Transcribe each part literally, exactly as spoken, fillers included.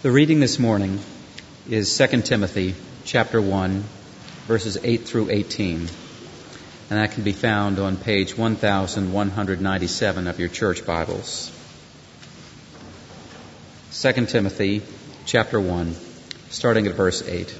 The reading this morning is Second Timothy chapter one, verses eight through eighteen, and that can be found on page one thousand one hundred ninety-seven of your church Bibles. Second Timothy chapter one, starting at verse eight.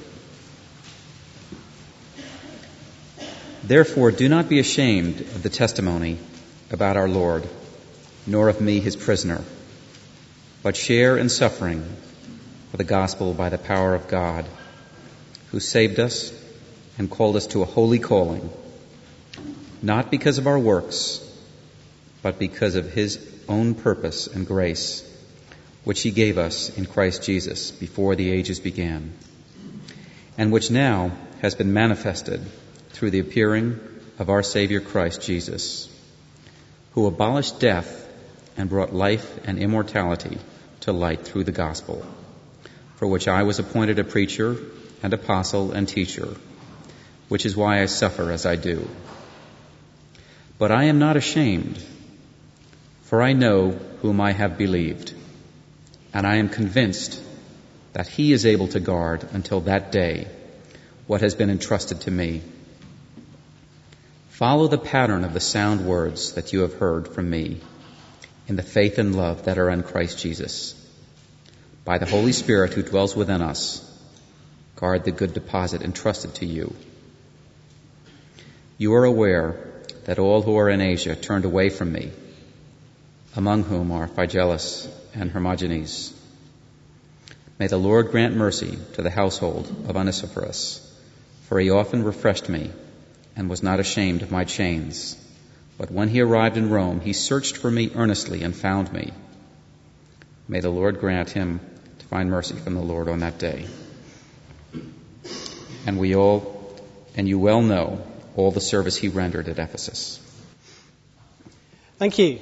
Therefore, do not be ashamed of the testimony about our Lord, nor of me, his prisoner, but share in suffering for the gospel by the power of God, who saved us and called us to a holy calling, not because of our works, but because of his own purpose and grace, which he gave us in Christ Jesus before the ages began, and which now has been manifested through the appearing of our Savior Christ Jesus, who abolished death and brought life and immortality to light through the gospel, for which I was appointed a preacher and apostle and teacher, which is why I suffer as I do. But I am not ashamed, for I know whom I have believed, and I am convinced that he is able to guard until that day what has been entrusted to me. Follow the pattern of the sound words that you have heard from me in the faith and love that are in Christ Jesus. By the Holy Spirit who dwells within us, guard the good deposit entrusted to you. You are aware that all who are in Asia turned away from me, among whom are Phygelus and Hermogenes. May the Lord grant mercy to the household of Onesiphorus, for he often refreshed me and was not ashamed of my chains. But when he arrived in Rome, he searched for me earnestly and found me. May the Lord grant him to find mercy from the Lord on that day. And we all, and you well know all the service he rendered at Ephesus. Thank you.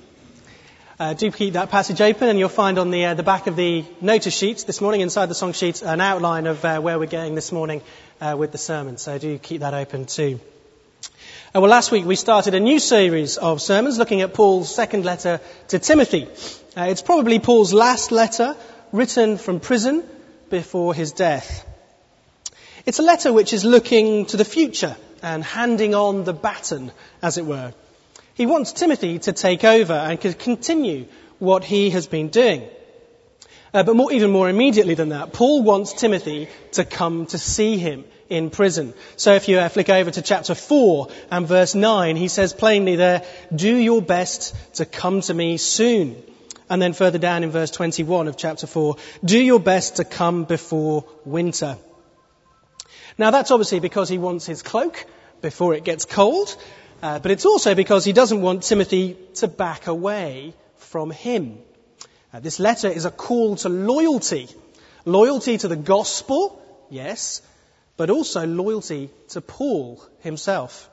Uh, do keep that passage open, and you'll find on the uh, the back of the notice sheets this morning, inside the song sheets, an outline of uh, where we're going this morning uh, with the sermon. So do keep that open too. Uh, well, last week we started a new series of sermons looking at Paul's second letter to Timothy. Uh, it's probably Paul's last letter written from prison before his death. It's a letter which is looking to the future and handing on the baton, as it were. He wants Timothy to take over and to continue what he has been doing. Uh, but more, even more immediately than that, Paul wants Timothy to come to see him in prison. So if you uh, flick over to chapter four and verse nine, he says plainly there, do your best to come to me soon. And then further down in verse twenty-one of chapter four, do your best to come before winter. Now that's obviously because he wants his cloak before it gets cold. Uh, but it's also because he doesn't want Timothy to back away from him. Uh, this letter is a call to loyalty. Loyalty to the gospel, yes, but also loyalty to Paul himself.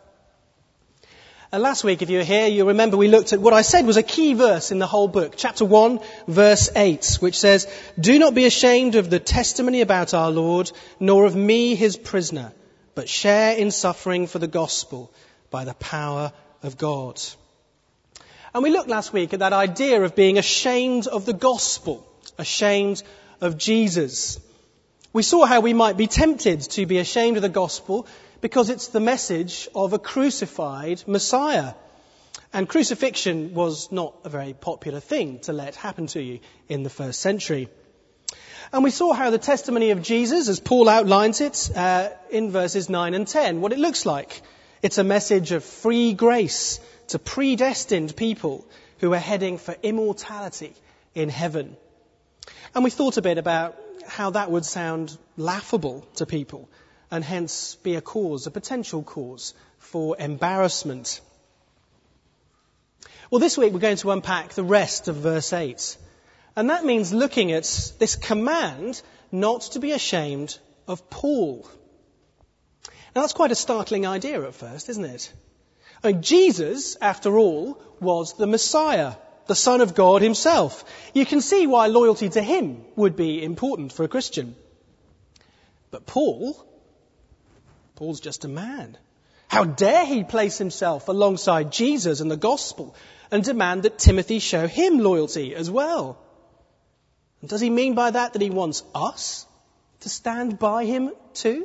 Uh, last week, if you were here, you'll remember we looked at what I said was a key verse in the whole book, chapter one, verse eight, which says, do not be ashamed of the testimony about our Lord, nor of me, his prisoner, but share in suffering for the gospel by the power of God. And we looked last week at that idea of being ashamed of the gospel, ashamed of Jesus. We saw how we might be tempted to be ashamed of the gospel because it's the message of a crucified Messiah. And crucifixion was not a very popular thing to let happen to you in the first century. And we saw how the testimony of Jesus, as Paul outlines it uh, in verses nine and ten, what it looks like. It's a message of free grace to predestined people who are heading for immortality in heaven. And we thought a bit about how that would sound laughable to people and hence be a cause, a potential cause for embarrassment. Well, this week we're going to unpack the rest of verse eight. And that means looking at this command not to be ashamed of Paul. Now, that's quite a startling idea at first, isn't it? I mean, Jesus, after all, was the Messiah, the Son of God himself. You can see why loyalty to him would be important for a Christian. But Paul, Paul's just a man. How dare he place himself alongside Jesus and the gospel and demand that Timothy show him loyalty as well? And does he mean by that that he wants us to stand by him too?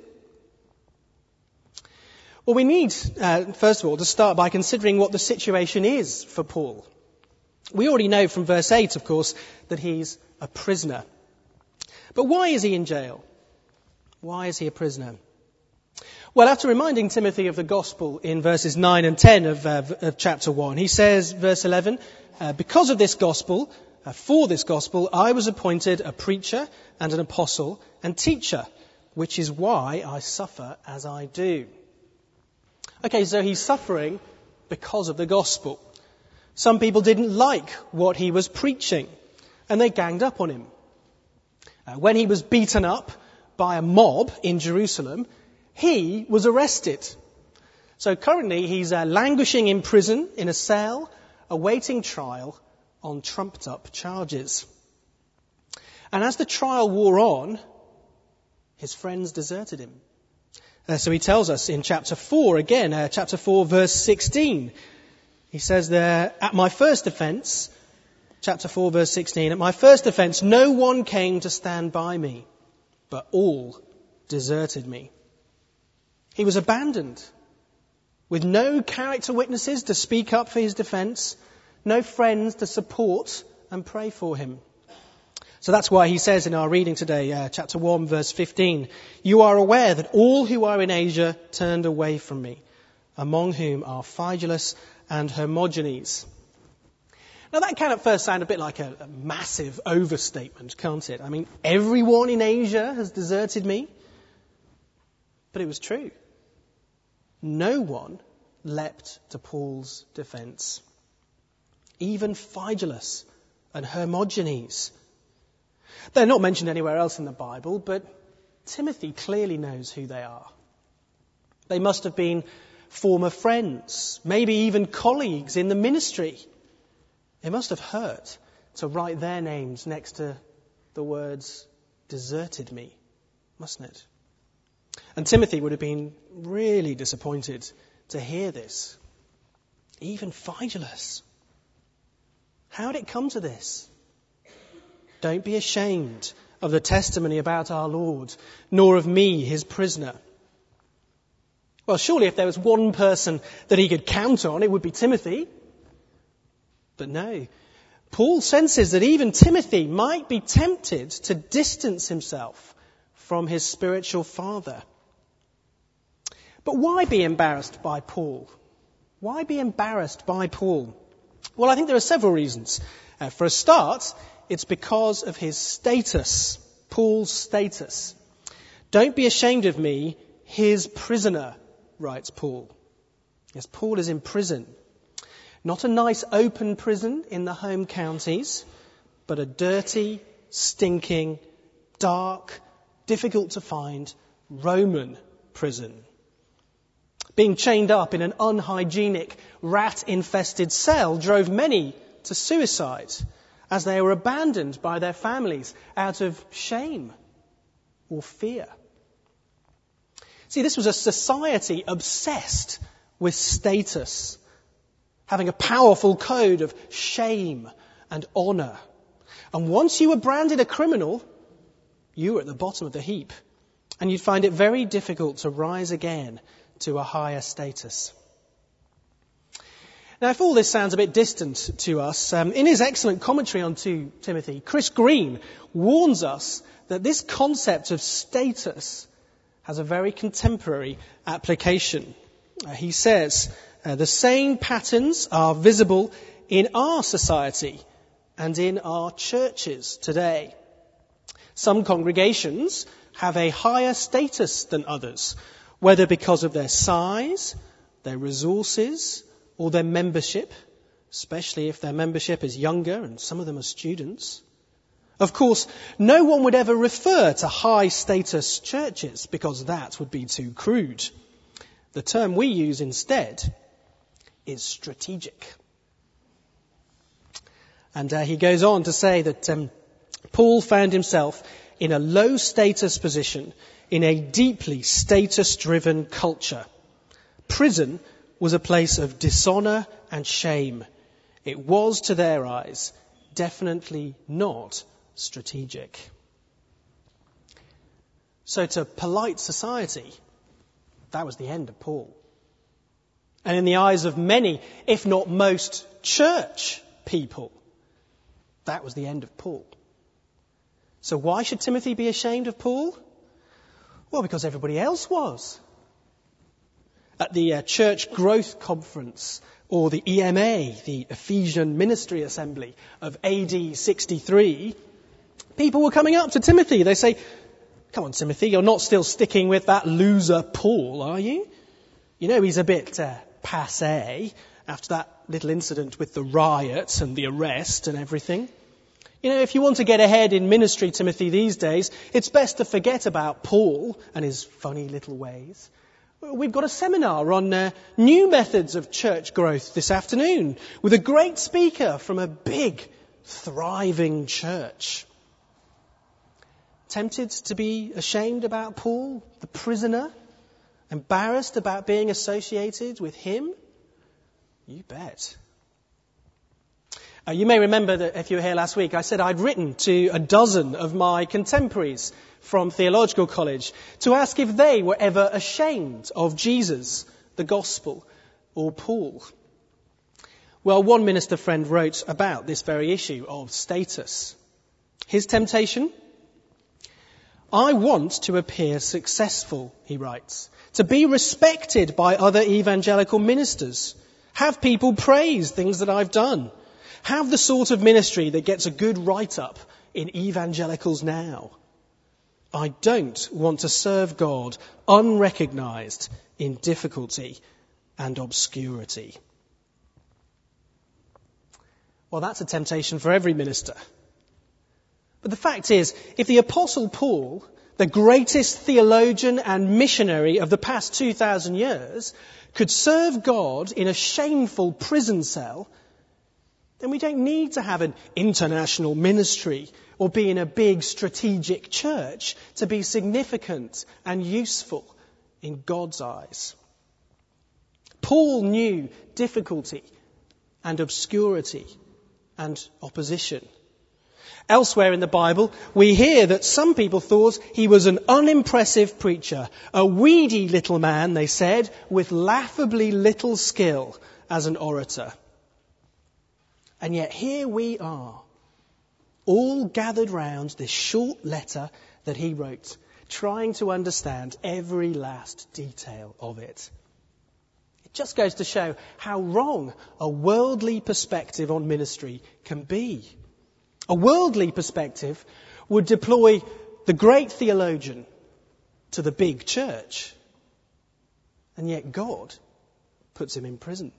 Well, we need, uh, first of all, to start by considering what the situation is for Paul. We already know from verse eight, of course, that he's a prisoner. But why is he in jail? Why is he a prisoner? Well, after reminding Timothy of the gospel in verses nine and ten of, uh, of chapter one, he says, verse eleven, uh, because of this gospel, uh, for this gospel, I was appointed a preacher and an apostle and teacher, which is why I suffer as I do. Okay, so he's suffering because of the gospel. Some people didn't like what he was preaching, and they ganged up on him. Uh, when he was beaten up by a mob in Jerusalem, he was arrested. So currently he's uh, languishing in prison in a cell, awaiting trial on trumped-up charges. And as the trial wore on, his friends deserted him. Uh, so he tells us in chapter four, again, uh, chapter four, verse sixteen. He says there, at my first offence, chapter four, verse sixteen, at my first offence, no one came to stand by me, but all deserted me. He was abandoned, with no character witnesses to speak up for his defence, no friends to support and pray for him. So that's why he says in our reading today, uh, chapter one, verse fifteen, you are aware that all who are in Asia turned away from me, among whom are Phygelus and Hermogenes. Now that can at first sound a bit like a, a massive overstatement, can't it? I mean, everyone in Asia has deserted me. But it was true. No one leapt to Paul's defence. Even Phygelus and Hermogenes. They're not mentioned anywhere else in the Bible, but Timothy clearly knows who they are. They must have been former friends, maybe even colleagues in the ministry. It must have hurt to write their names next to the words, deserted me, mustn't it? And Timothy would have been really disappointed to hear this. Even Phygelus. How did it come to this? Don't be ashamed of the testimony about our Lord, nor of me, his prisoner. Well, surely if there was one person that he could count on, it would be Timothy. But no. Paul senses that even Timothy might be tempted to distance himself from his spiritual father. But why be embarrassed by Paul? Why be embarrassed by Paul? Well, I think there are several reasons. Uh, for a start, it's because of his status, Paul's status. Don't be ashamed of me, his prisoner, writes Paul. Yes, Paul is in prison. Not a nice open prison in the home counties, but a dirty, stinking, dark, difficult to find Roman prison. Being chained up in an unhygienic, rat-infested cell drove many to suicide as they were abandoned by their families out of shame or fear. See, this was a society obsessed with status, having a powerful code of shame and honour. And once you were branded a criminal, you were at the bottom of the heap, and you'd find it very difficult to rise again to a higher status. Now, if all this sounds a bit distant to us, um, in his excellent commentary on Second Timothy, Chris Green warns us that this concept of status has a very contemporary application. Uh, he says, uh, the same patterns are visible in our society and in our churches today. Some congregations have a higher status than others, whether because of their size, their resources, or their membership, especially if their membership is younger and some of them are students. Of course, no one would ever refer to high-status churches because that would be too crude. The term we use instead is strategic. And uh, he goes on to say that um, Paul found himself in a low-status position in a deeply status-driven culture. Prison was a place of dishonour and shame. It was, to their eyes, definitely not strategic. So to polite society, that was the end of Paul. And in the eyes of many, if not most, church people, that was the end of Paul. So why should Timothy be ashamed of Paul? Well, because everybody else was. At the uh, Church Growth Conference, or the E M A, the Ephesian Ministry Assembly of A D sixty-three, people were coming up to Timothy. They say, "Come on, Timothy, you're not still sticking with that loser Paul, are you? You know he's a bit uh, passé after that little incident with the riot and the arrest and everything. You know, if you want to get ahead in ministry, Timothy, these days, it's best to forget about Paul and his funny little ways. We've got a seminar on uh, new methods of church growth this afternoon with a great speaker from a big, thriving church." Tempted to be ashamed about Paul, the prisoner? Embarrassed about being associated with him? You bet. Uh, you may remember that if you were here last week, I said I'd written to a dozen of my contemporaries from theological college to ask if they were ever ashamed of Jesus, the gospel, or Paul. Well, one minister friend wrote about this very issue of status. His temptation? "I want to appear successful," he writes, "to be respected by other evangelical ministers, have people praise things that I've done, have the sort of ministry that gets a good write-up in Evangelicals Now. I don't want to serve God unrecognized in difficulty and obscurity." Well, that's a temptation for every minister. But the fact is, if the Apostle Paul, the greatest theologian and missionary of the past two thousand years, could serve God in a shameful prison cell, then we don't need to have an international ministry or be in a big strategic church to be significant and useful in God's eyes. Paul knew difficulty and obscurity and opposition. Elsewhere in the Bible, we hear that some people thought he was an unimpressive preacher, a weedy little man, they said, with laughably little skill as an orator. And yet here we are, all gathered round this short letter that he wrote, trying to understand every last detail of it. It just goes to show how wrong a worldly perspective on ministry can be. A worldly perspective would deploy the great theologian to the big church, and yet God puts him in prison.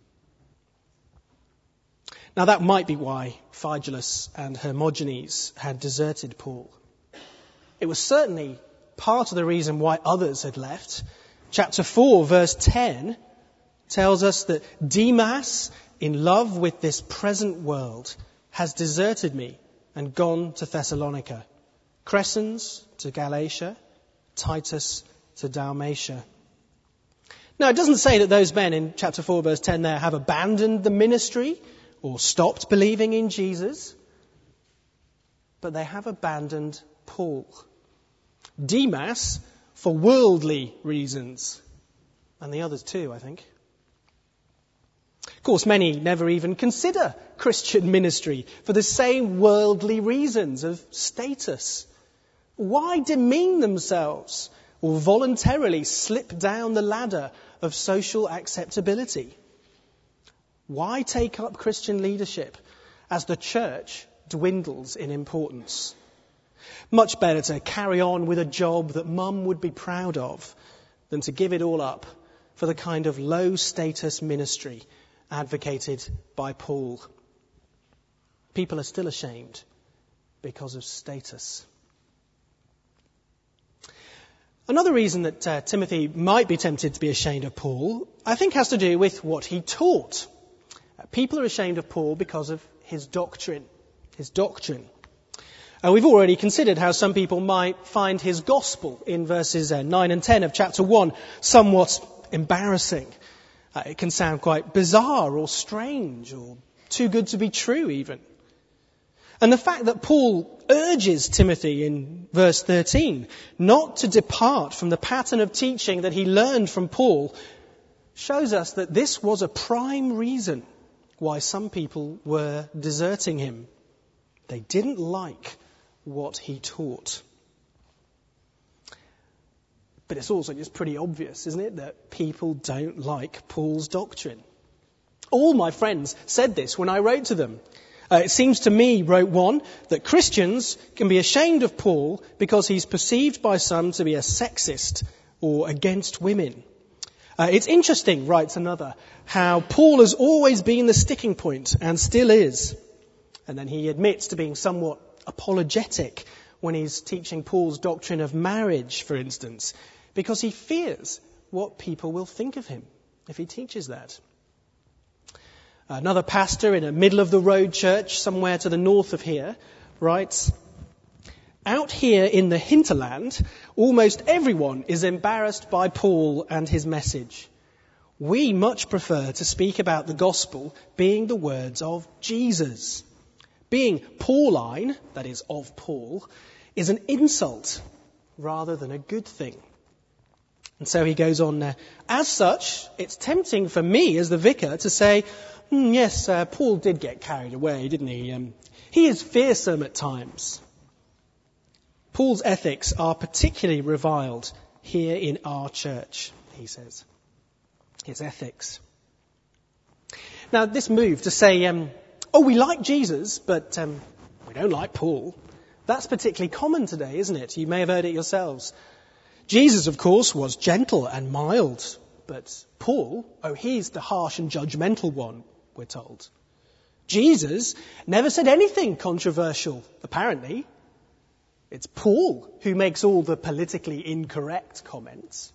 Now that might be why Phygelus and Hermogenes had deserted Paul. It was certainly part of the reason why others had left. Chapter four, verse ten, tells us that Demas, in love with this present world, has deserted me and gone to Thessalonica. Crescens to Galatia, Titus to Dalmatia. Now, it doesn't say that those men in chapter four, verse ten there have abandoned the ministry or stopped believing in Jesus, but they have abandoned Paul. Demas for worldly reasons, and the others too, I think. Of course, many never even consider Christian ministry for the same worldly reasons of status. Why demean themselves or voluntarily slip down the ladder of social acceptability? Why take up Christian leadership as the church dwindles in importance? Much better to carry on with a job that mum would be proud of than to give it all up for the kind of low-status ministry advocated by Paul. People are still ashamed because of status. Another reason that uh, Timothy might be tempted to be ashamed of Paul, I think, has to do with what he taught. Uh, people are ashamed of Paul because of his doctrine. His doctrine. Uh, we've already considered how some people might find his gospel in verses uh, nine and ten of chapter one somewhat embarrassing. Uh, it can sound quite bizarre or strange or too good to be true even. And the fact that Paul urges Timothy in verse thirteen not to depart from the pattern of teaching that he learned from Paul shows us that this was a prime reason why some people were deserting him. They didn't like what he taught. But it's also just pretty obvious, isn't it, that people don't like Paul's doctrine. All my friends said this when I wrote to them. Uh, it seems to me, wrote one, that Christians can be ashamed of Paul because he's perceived by some to be a sexist or against women. Uh, it's interesting, writes another, how Paul has always been the sticking point and still is. And then he admits to being somewhat apologetic when he's teaching Paul's doctrine of marriage, for instance, because he fears what people will think of him if he teaches that. Another pastor in a middle-of-the-road church somewhere to the north of here writes, "Out here in the hinterland, almost everyone is embarrassed by Paul and his message. We much prefer to speak about the gospel being the words of Jesus. Being Pauline, that is, of Paul, is an insult rather than a good thing." And so he goes on there. "As such, it's tempting for me as the vicar to say, mm, yes, uh, Paul did get carried away, didn't he? Um, he is fearsome at times. Paul's ethics are particularly reviled here in our church," he says. His ethics. Now, this move to say, um, oh, we like Jesus, but um, we don't like Paul, that's particularly common today, isn't it? You may have heard it yourselves. Jesus, of course, was gentle and mild, but Paul, oh, he's the harsh and judgmental one, we're told. Jesus never said anything controversial, apparently. It's Paul who makes all the politically incorrect comments.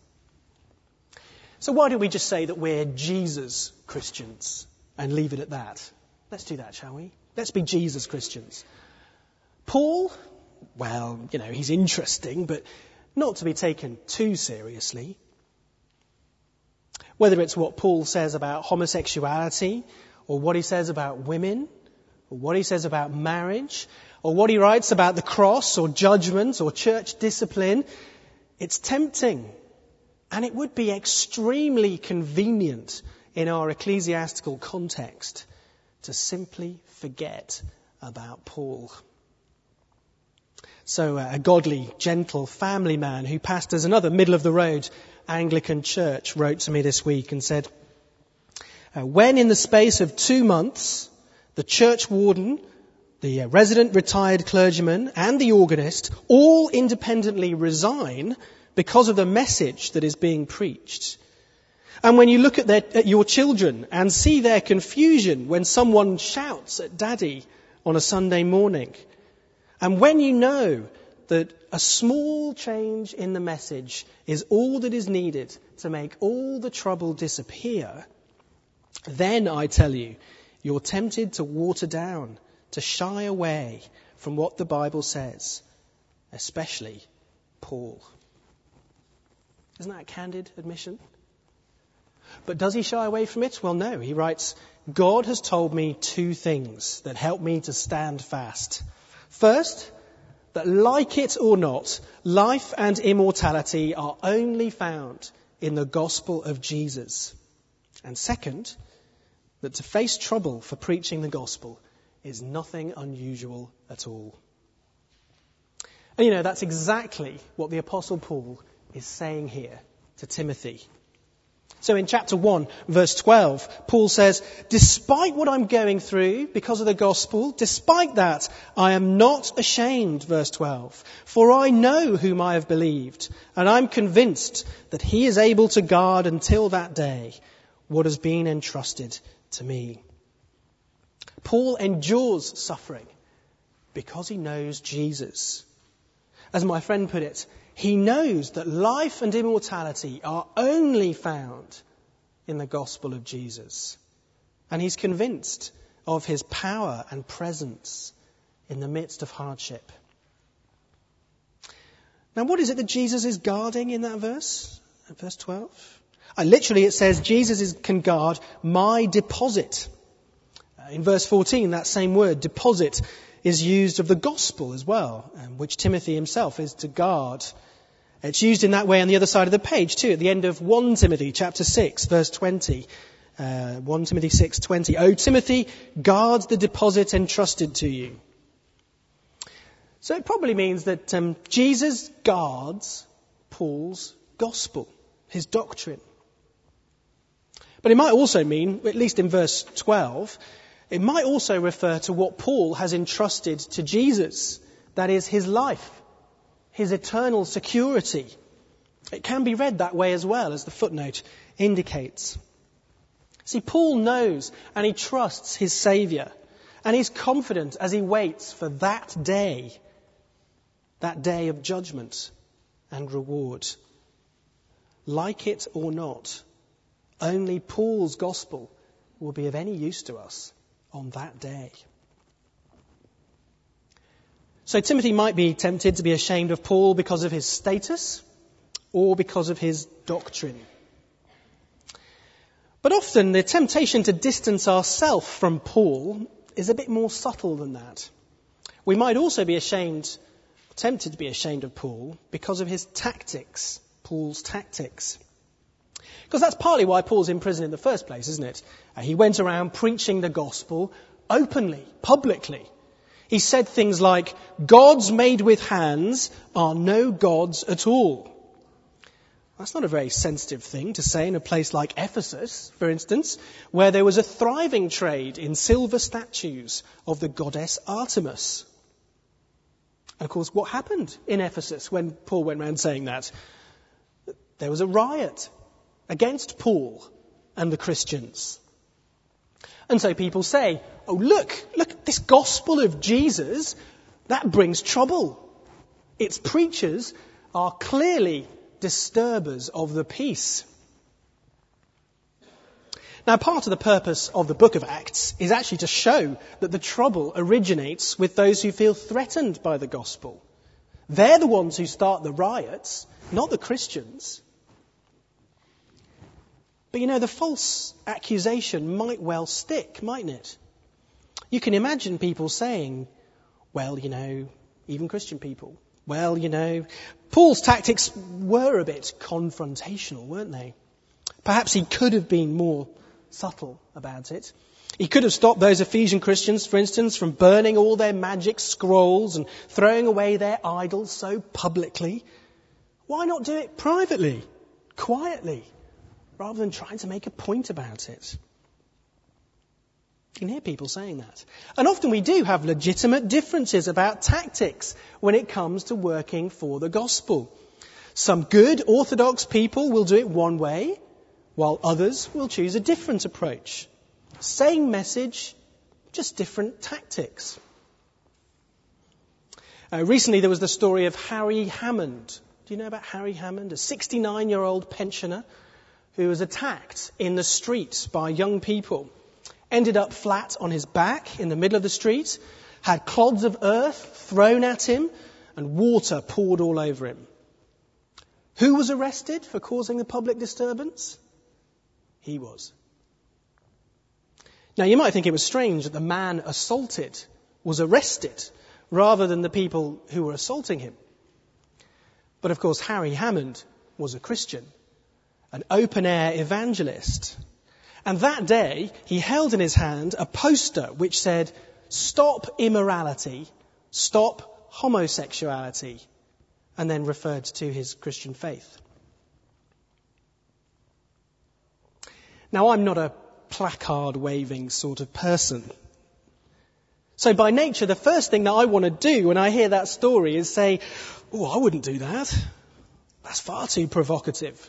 So why don't we just say that we're Jesus Christians and leave it at that? Let's do that, shall we? Let's be Jesus Christians. Paul, well, you know, he's interesting, but not to be taken too seriously. Whether it's what Paul says about homosexuality, or what he says about women, or what he says about marriage, or what he writes about the cross, or judgment, or church discipline, it's tempting. And it would be extremely convenient in our ecclesiastical context to simply forget about Paul. So uh, a godly, gentle family man who pastors another middle-of-the-road Anglican church wrote to me this week and said, uh, when in the space of two months, the church warden, the uh, resident retired clergyman and the organist all independently resign because of the message that is being preached. And when you look at, their, at your children and see their confusion when someone shouts at daddy on a Sunday morning, and when you know that a small change in the message is all that is needed to make all the trouble disappear, then I tell you, you're tempted to water down, to shy away from what the Bible says, especially Paul. Isn't that a candid admission? But does he shy away from it? Well, no. He writes, God has told me two things that help me to stand fast. First, that like it or not, life and immortality are only found in the gospel of Jesus. And second, that to face trouble for preaching the gospel is nothing unusual at all. And you know, that's exactly what the Apostle Paul is saying here to Timothy. So in chapter one, verse twelve, Paul says, despite what I'm going through because of the gospel, despite that, I am not ashamed, verse twelve, for I know whom I have believed, and I'm convinced that he is able to guard until that day what has been entrusted to me. Paul endures suffering because he knows Jesus. As my friend put it, he knows that life and immortality are only found in the gospel of Jesus. And he's convinced of his power and presence in the midst of hardship. Now, what is it that Jesus is guarding in that verse? Verse twelve? Uh, literally, it says Jesus is, can guard my deposit. Uh, In verse fourteen, that same word, deposit, is used of the gospel as well, um, which Timothy himself is to guard. It's used in that way on the other side of the page too, at the end of First Timothy chapter six, verse twenty. Uh, First Timothy six twenty. O Timothy, guard the deposit entrusted to you. So it probably means that um, Jesus guards Paul's gospel, his doctrine. But it might also mean, at least in verse twelve, it might also refer to what Paul has entrusted to Jesus. That is, his life, his eternal security. It can be read that way as well, as the footnote indicates. See, Paul knows and he trusts his Saviour. And he's confident as he waits for that day, that day of judgment and reward. Like it or not, only Paul's gospel will be of any use to us on that day. So Timothy might be tempted to be ashamed of Paul because of his status or because of his doctrine. But often the temptation to distance ourselves from Paul is a bit more subtle than that. We might also be ashamed, tempted to be ashamed of Paul because of his tactics, Paul's tactics. Because that's partly why Paul's in prison in the first place, isn't it? Uh, he went around preaching the gospel openly, publicly. He said things like, gods made with hands are no gods at all. That's not a very sensitive thing to say in a place like Ephesus, for instance, where there was a thriving trade in silver statues of the goddess Artemis. And of course, what happened in Ephesus when Paul went around saying that? There was a riot against Paul and the Christians. And so people say, oh, look, look, this gospel of Jesus, that brings trouble. Its preachers are clearly disturbers of the peace. Now, part of the purpose of the book of Acts is actually to show that the trouble originates with those who feel threatened by the gospel. They're the ones who start the riots, not the Christians. But you know, the false accusation might well stick, mightn't it? You can imagine people saying, well, you know, even Christian people, well, you know, Paul's tactics were a bit confrontational, weren't they? Perhaps he could have been more subtle about it. He could have stopped those Ephesian Christians, for instance, from burning all their magic scrolls and throwing away their idols so publicly. Why not do it privately, quietly, rather than trying to make a point about it? You can hear people saying that. And often we do have legitimate differences about tactics when it comes to working for the gospel. Some good orthodox people will do it one way, while others will choose a different approach. Same message, just different tactics. Uh, recently there was the story of Harry Hammond. Do you know about Harry Hammond? A sixty-nine-year-old pensioner who was attacked in the street by young people. Ended up flat on his back in the middle of the street, had clods of earth thrown at him and water poured all over him. Who was arrested for causing the public disturbance? He was. Now you might think it was strange that the man assaulted was arrested rather than the people who were assaulting him. But of course Harry Hammond was a Christian, an open-air evangelist. And that day, he held in his hand a poster which said, stop immorality, stop homosexuality, and then referred to his Christian faith. Now, I'm not a placard-waving sort of person. So by nature, the first thing that I want to do when I hear that story is say, oh, I wouldn't do that. That's far too provocative.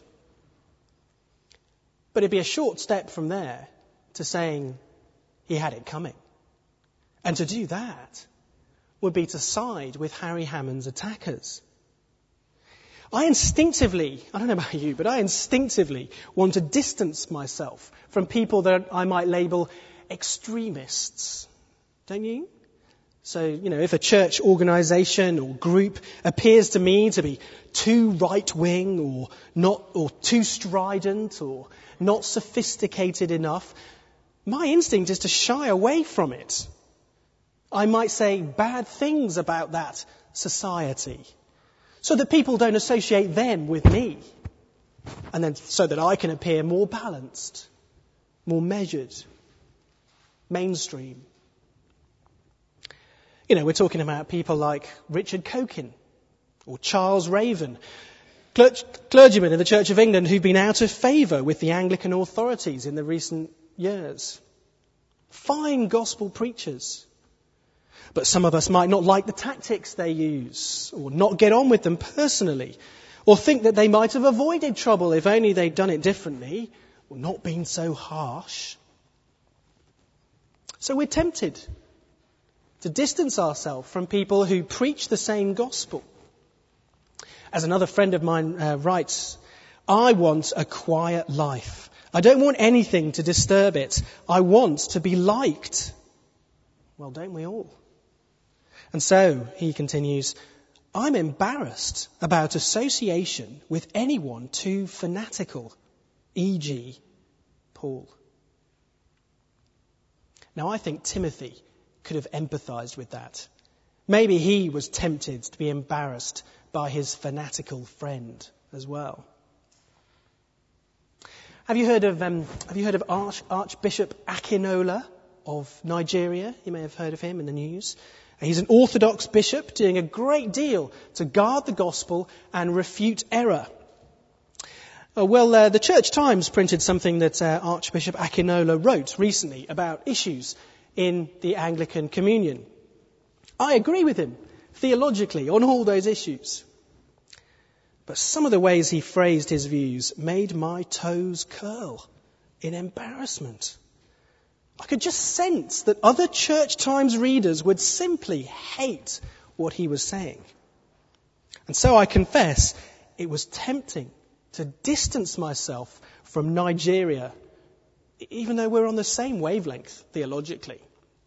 But it'd be a short step from there to saying he had it coming. And to do that would be to side with Harry Hammond's attackers. I instinctively, I don't know about you, but I instinctively want to distance myself from people that I might label extremists. Don't you? So, you know, if a church organisation or group appears to me to be too right-wing or not, or too strident or not sophisticated enough, my instinct is to shy away from it. I might say bad things about that society so that people don't associate them with me, and then so that I can appear more balanced, more measured, mainstream. You know, we're talking about people like Richard Cokin or Charles Raven, clergymen in the Church of England who've been out of favour with the Anglican authorities in the recent years. Fine gospel preachers. But some of us might not like the tactics they use, or not get on with them personally, or think that they might have avoided trouble if only they'd done it differently, or not been so harsh. So we're tempted to distance ourselves from people who preach the same gospel. As another friend of mine uh, writes, I want a quiet life. I don't want anything to disturb it. I want to be liked. Well, don't we all? And so, he continues, I'm embarrassed about association with anyone too fanatical, for example, Paul. Now, I think Timothy could have empathized with that. Maybe he was tempted to be embarrassed by his fanatical friend as well. Have you heard of um, Have you heard of Arch, Archbishop Akinola of Nigeria? You may have heard of him in the news. He's an Orthodox bishop doing a great deal to guard the gospel and refute error. Uh, well, uh, the Church Times printed something that uh, Archbishop Akinola wrote recently about issues in the Anglican Communion. I agree with him theologically on all those issues. But some of the ways he phrased his views made my toes curl in embarrassment. I could just sense that other Church Times readers would simply hate what he was saying. And so I confess it was tempting to distance myself from Nigeria, even though we're on the same wavelength theologically.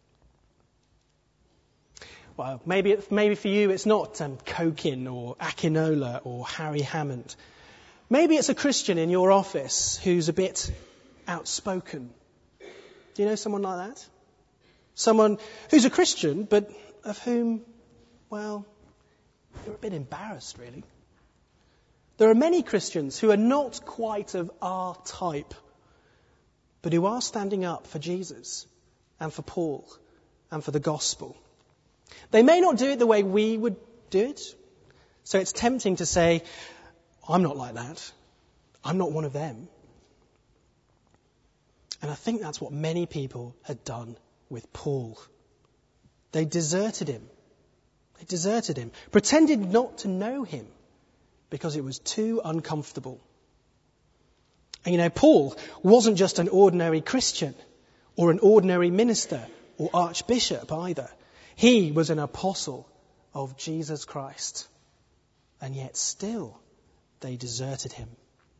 Well, maybe it, maybe for you it's not um, Cokin or Akinola or Harry Hammond. Maybe it's a Christian in your office who's a bit outspoken. Do you know someone like that? Someone who's a Christian, but of whom, well, you're a bit embarrassed, really. There are many Christians who are not quite of our type, but who are standing up for Jesus and for Paul and for the gospel. They may not do it the way we would do it, so it's tempting to say, I'm not like that. I'm not one of them. And I think that's what many people had done with Paul. They deserted him. They deserted him, pretended not to know him because it was too uncomfortable. And you know, Paul wasn't just an ordinary Christian or an ordinary minister or archbishop either. He was an apostle of Jesus Christ. And yet still they deserted him.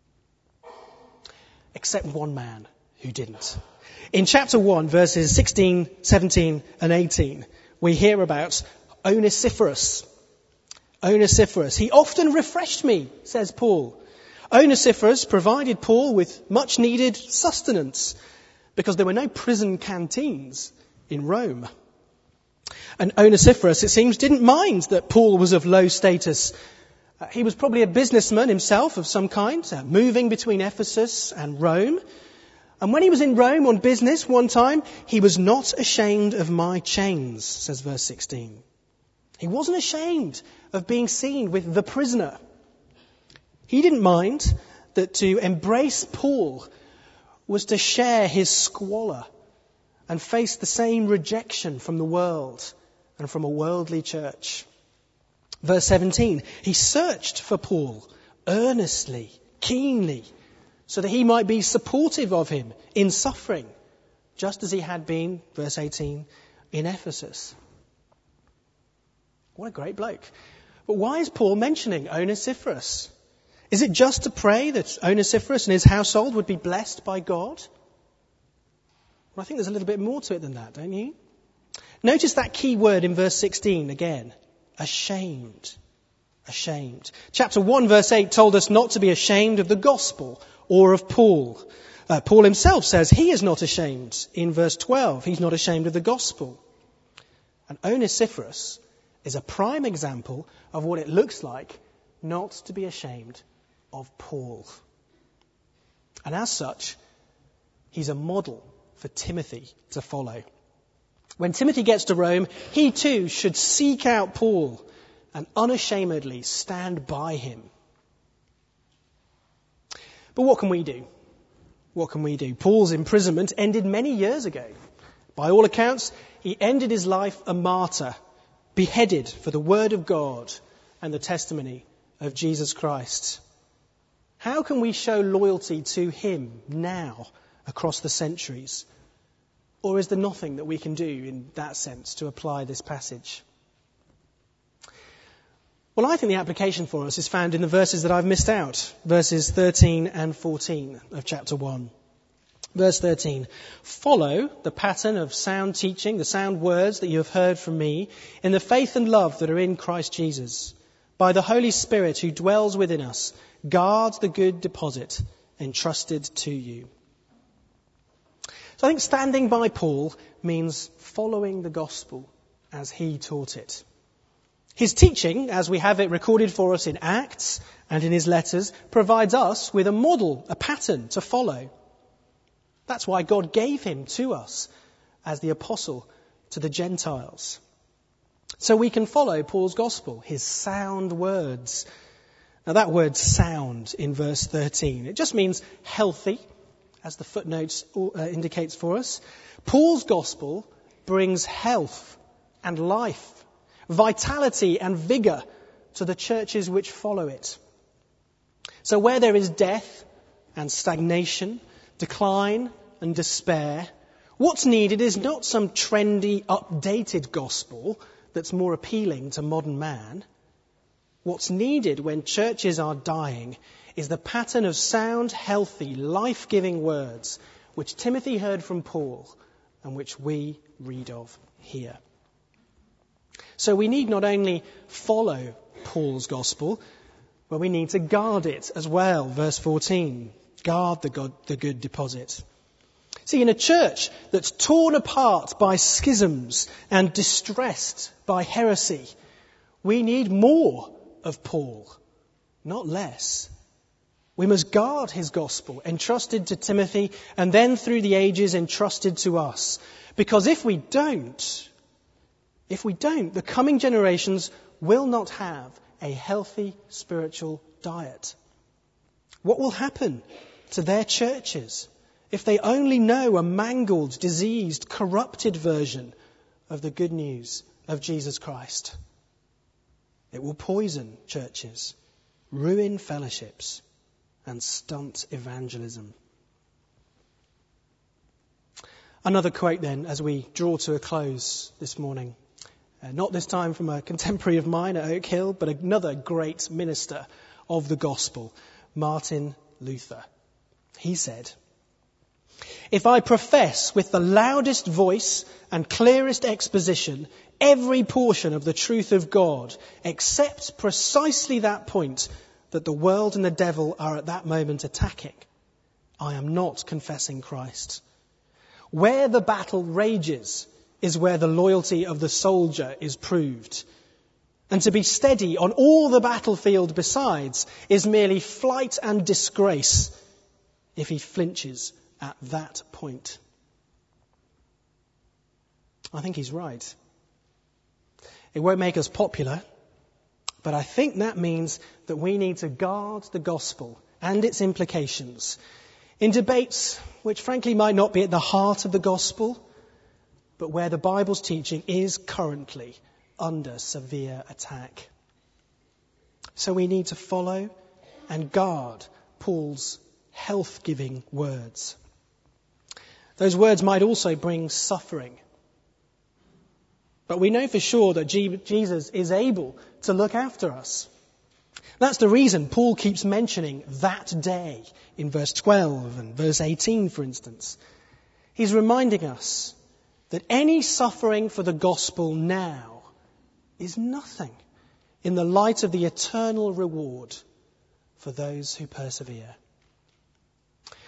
Except one man who didn't. In chapter one, verses sixteen, seventeen and eighteen, we hear about Onesiphorus. Onesiphorus. He often refreshed me, says Paul. Onesiphorus provided Paul with much needed sustenance because there were no prison canteens in Rome. And Onesiphorus, it seems, didn't mind that Paul was of low status. Uh, he was probably a businessman himself of some kind, uh, moving between Ephesus and Rome. And when he was in Rome on business one time, he was not ashamed of my chains, says verse sixteen. He wasn't ashamed of being seen with the prisoner. He didn't mind that to embrace Paul was to share his squalor and face the same rejection from the world and from a worldly church. Verse seventeen, he searched for Paul earnestly, keenly, so that he might be supportive of him in suffering, just as he had been, verse eighteen, in Ephesus. What a great bloke. But why is Paul mentioning Onesiphorus? Is it just to pray that Onesiphorus and his household would be blessed by God? Well, I think there's a little bit more to it than that, don't you? Notice that key word in verse sixteen again. Ashamed. Ashamed. Chapter one verse eight told us not to be ashamed of the gospel or of Paul. Uh, Paul himself says he is not ashamed. In verse twelve, he's not ashamed of the gospel. And Onesiphorus is a prime example of what it looks like not to be ashamed of Paul. And as such, he's a model for Timothy to follow. When Timothy gets to Rome, he too should seek out Paul and unashamedly stand by him. But what can we do? What can we do? Paul's imprisonment ended many years ago. By all accounts, he ended his life a martyr, beheaded for the word of God and the testimony of Jesus Christ. How can we show loyalty to him now across the centuries? Or is there nothing that we can do in that sense to apply this passage? Well, I think the application for us is found in the verses that I've missed out, verses thirteen and fourteen of chapter one. Verse thirteen, follow the pattern of sound teaching, the sound words that you have heard from me, in the faith and love that are in Christ Jesus. By the Holy Spirit who dwells within us, guard the good deposit entrusted to you. So I think standing by Paul means following the gospel as he taught it. His teaching, as we have it recorded for us in Acts and in his letters, provides us with a model, a pattern to follow. That's why God gave him to us as the apostle to the Gentiles. So we can follow Paul's gospel, his sound words. Now that word sound in verse thirteen, it just means healthy, as the footnotes uh, indicates for us. Paul's gospel brings health and life, vitality and vigour to the churches which follow it. So where there is death and stagnation, decline and despair, what's needed is not some trendy, updated gospel that's more appealing to modern man. What's needed when churches are dying is the pattern of sound, healthy, life-giving words which Timothy heard from Paul and which we read of here. So we need not only follow Paul's gospel, but we need to guard it as well. Verse fourteen, guard the, God, the good deposit. See, in a church that's torn apart by schisms and distressed by heresy, we need more of Paul, not less. We must guard his gospel, entrusted to Timothy, and then through the ages entrusted to us. Because if we don't, if we don't, the coming generations will not have a healthy spiritual diet. What will happen to their churches if they only know a mangled, diseased, corrupted version of the good news of Jesus Christ? It will poison churches, ruin fellowships, and stunt evangelism. Another quote then as we draw to a close this morning. Uh, not this time from a contemporary of mine at Oak Hill, but another great minister of the gospel, Martin Luther. He said, "If I profess with the loudest voice and clearest exposition every portion of the truth of God, except precisely that point that the world and the devil are at that moment attacking, I am not confessing Christ. Where the battle rages is where the loyalty of the soldier is proved. And to be steady on all the battlefield besides is merely flight and disgrace if he flinches at that point." I think he's right. It won't make us popular, but I think that means that we need to guard the gospel and its implications in debates which frankly might not be at the heart of the gospel, but where the Bible's teaching is currently under severe attack. So we need to follow and guard Paul's health-giving words. Those words might also bring suffering. But we know for sure that Jesus is able to look after us. That's the reason Paul keeps mentioning that day in verse twelve and verse eighteen, for instance. He's reminding us that any suffering for the gospel now is nothing in the light of the eternal reward for those who persevere.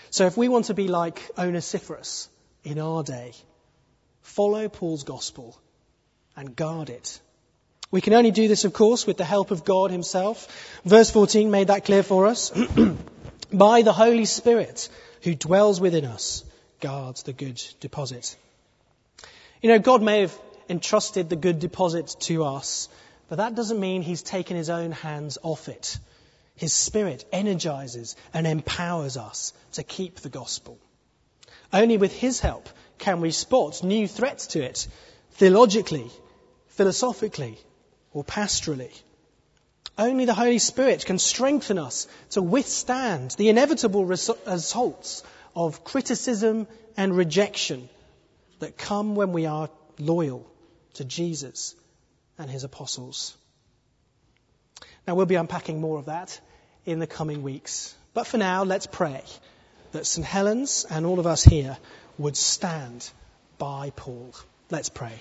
So if we want to be like Onesiphorus in our day, follow Paul's gospel and guard it. We can only do this, of course, with the help of God himself. Verse fourteen made that clear for us. By the Holy Spirit who dwells within us, guards the good deposit. You know, God may have entrusted the good deposit to us, but that doesn't mean he's taken his own hands off it. His Spirit energizes and empowers us to keep the gospel. Only with his help can we spot new threats to it, theologically, philosophically, or pastorally. Only the Holy Spirit can strengthen us to withstand the inevitable results of criticism and rejection that come when we are loyal to Jesus and his apostles. Now, we'll be unpacking more of that in the coming weeks. But for now, let's pray that St Helens and all of us here would stand by Paul. Let's pray.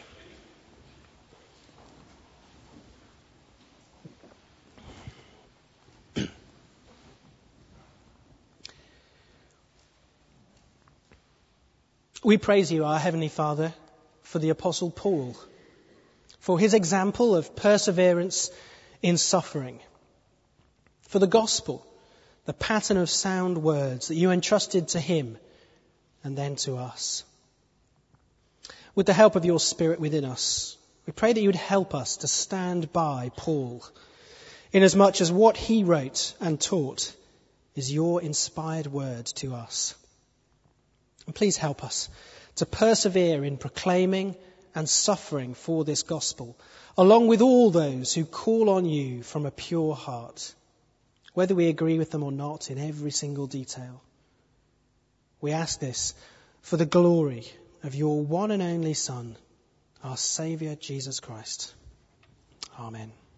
We praise you, our Heavenly Father, for the Apostle Paul, for his example of perseverance in suffering, for the gospel, the pattern of sound words that you entrusted to him and then to us. With the help of your Spirit within us, we pray that you would help us to stand by Paul, inasmuch as what he wrote and taught is your inspired word to us. And please help us to persevere in proclaiming and suffering for this gospel, along with all those who call on you from a pure heart, whether we agree with them or not in every single detail. We ask this for the glory of your one and only Son, our Saviour, Jesus Christ. Amen.